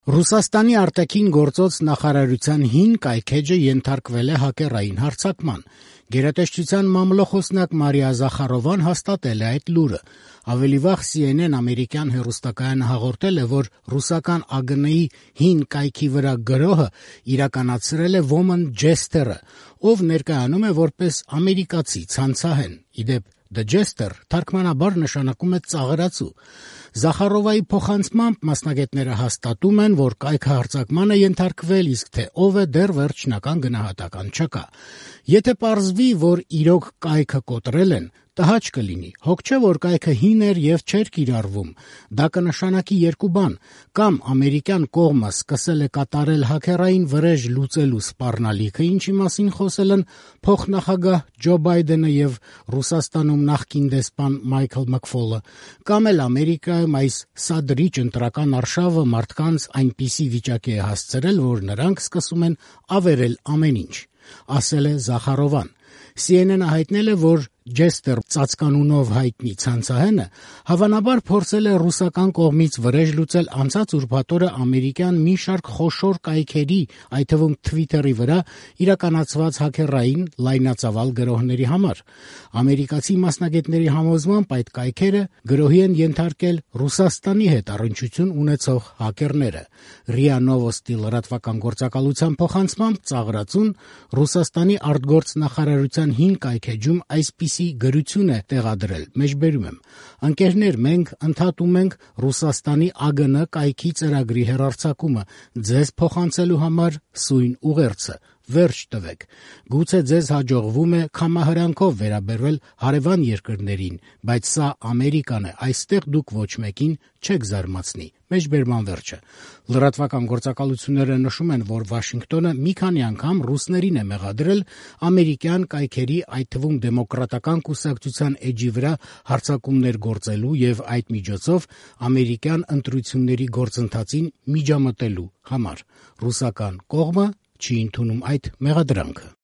Ռուսաստանի արտաքին գործոց նախարարության հին կայքէջը ենթարկվել է հակերային հարձակման։ Գերատեսչության մամլոխոսնակ Մարիա Զախարովան հաստատել է այդ լուրը։ Ավելի վաղ CNN ամերիկյան հեռուստակայանը հաղորդել է, որ ռուսական ԱԳՆ-ի հին կայքի վրա գրոհը իրականացրել է Woman Jester-ը, ով ներկայանում է որպես ամերիկացի ցանցահեն։ Իդեպ The Jester թարգմանաբար նշանակում է ծաղրածու։ Զախարովայի փոխանցմամբ մասնագետները հաստատում են, որ կայքը հարձակման է ենթարկվել, իսկ թե ով է, դեռ վերջնական գնահատական չկա։ Եթե պարզվի, որ իրոք կայքը կոտրել են, տհաճ կլինի։ Հոգ չէ, որ կայքը հին էր եւ չէր կիրառվում։ Դա կնշանակի երկու բան. կամ ամերիկյան կողմը սկսել է կատարել հակերային վրեժ լուծելու սպառնալիքը, ինչի մասին խոսել են փոխնախագահ Ջո Բայդենը եւ Ռուսաստանում նախկին դեսպան Մայքլ Մաքֆոլը, կամ էլ Ամերիկայում այս սադրիչ ընտրական արշավը մարդկանց այնպիսի վիճակի է հասցրել, որ նրանք սկսում են ավերել ամեն ինչ, ասել է Զախարովան։ CNN-ը հայտնել է, որ Jester ծածկանունով հայտնի ցանցահենը հավանաբար փորձել է ռուսական կողմից վրեժ լուծել անցած ուրբաթ օրը ամերիկյան մի շարք խոշոր կայքերի, այդ թվում Twitter-ի վրա իրականացված հակերային լայնածավալ գրոհների համար։ Ամերիկացի մասնագետների համոզմամբ այդ կայքերը գրոհի են ենթարկել Ռուսաստանի հետ առնչություն ունեցող հակերները։ ՌԻԱ Նովոստի լրատվական գործակալության փոխանցմամբ ծաղրածուն Ռուսաստանի արտգործնախարարության հին կայքէջում այսպիսի գրություն է տեղադրել. մեջբերում եմ. «Ընկերներ, մենք ընդհատում ենք Ռուսաստանի ԱԳՆ կայքի ծրագրի հեռարձակումը, ձեզ փոխանցելու համար սույն ուղերձը, վերջ տվեք։ Գուցե ձեզ հաջողվում է քամահրանքով վերաբերվել հարևան երկրներին, բայց սա Ամերիկան է, այստեղ դուք ոչ մեկին չեք զարմացնի»։ Մեջբերման վերջը։ Լրատվական գործակալությունները նշում են, որ Վաշինգտոնը մի քանի անգամ ռուսներին է մեղադրել ամերիկյան կայքերի, այդ թվում Դեմոկրատական կուսակցության էջի վրա հարձակումներ գործելու եւ այդ միջոցով ամերիկյան ընտրությունների գործընթացին միջամտելու համար։ Ռուսական կողմը չի ընդունում այդ մեղադրանքը։